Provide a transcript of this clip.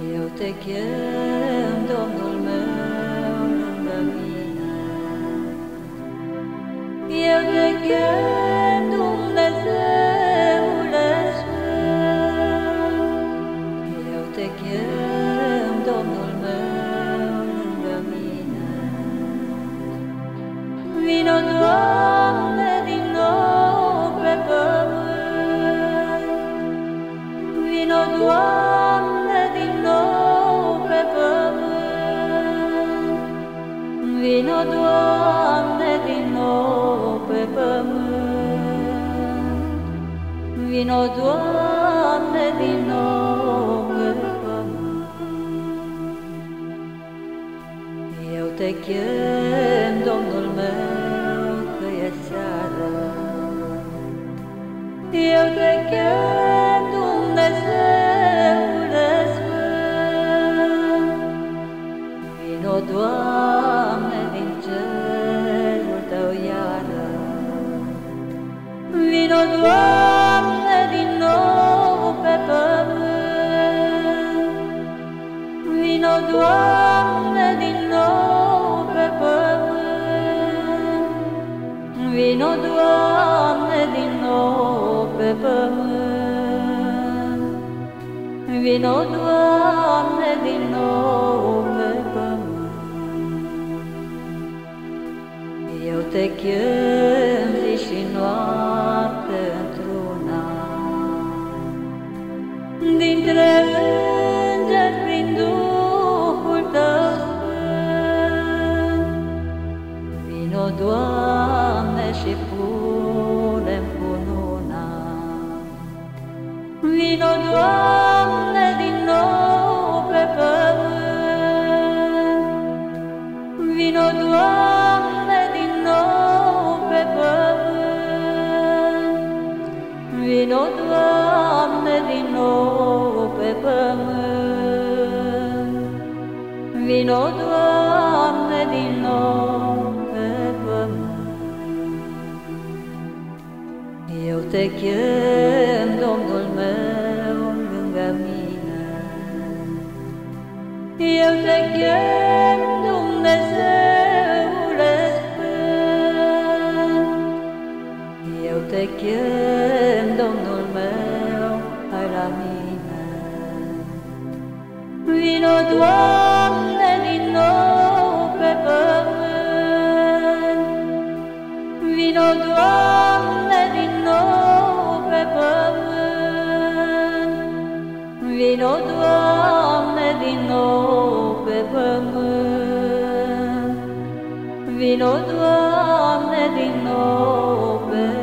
Eu te chem, Domnul meu, lângă mine. Eu te chem, Dumnezeule Sfânt. Eu te chem, Domnul meu, lângă mine. Vino, Doamne, din nou pe pământ. Vino, Doamne, din nou pe pământ. Vino, Doamne, din nou pe pământ. Vino, Doamne, din nou pe pământ. Eu te chem, Domnul meu, că e seară. Eu te chem, Dumnezeule Sfânt. Vino, Doamne, din cerul Tău iară. Vino, Doamne, din nou pe pământ. Vino, Doamne, din nou pe pământ. Vino, Doamne, din nou pe pământ. Vino, Doamne, din nou pe pământ. Eu te chem zi și noapte într-una. Dintre îngeri prin Duhul Tău Sfânt. Vino, Doamne, și pune-mi cununa. Vino, Doamne, din nou pe pământ. Vino, Doamne, din nou pe pământ. Vino, Doamne, din nou pe pământ. Vino, Doamne, din nou pe pământ. Eu te chem, Domnul meu, lângă mine. Eu te chem, Dumnezeule Sfânt. Eu te chem, Domnul meu, hai la mine. Vino, Doamne, din nou pe pământ. Vino, Doamne, din nou pe pământ. Vino, Doamne, din nou pe pământ. Vino, Doamne, din nou pe